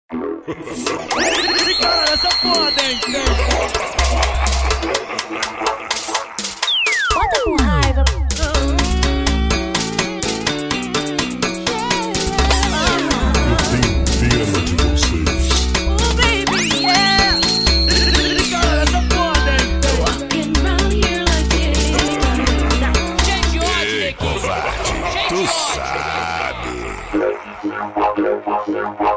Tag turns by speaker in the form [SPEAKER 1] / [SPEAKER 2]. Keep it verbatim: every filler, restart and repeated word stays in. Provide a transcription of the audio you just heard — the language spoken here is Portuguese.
[SPEAKER 1] Cara, essa foda, hein?
[SPEAKER 2] Bota com raiva.
[SPEAKER 3] Eu tenho pena de vocês.
[SPEAKER 1] Oh, baby, yeah! Cara, essa foda, hein?
[SPEAKER 2] Walking round here like it.
[SPEAKER 1] Gente, hoje,
[SPEAKER 4] Ei, covarde, tu sabe.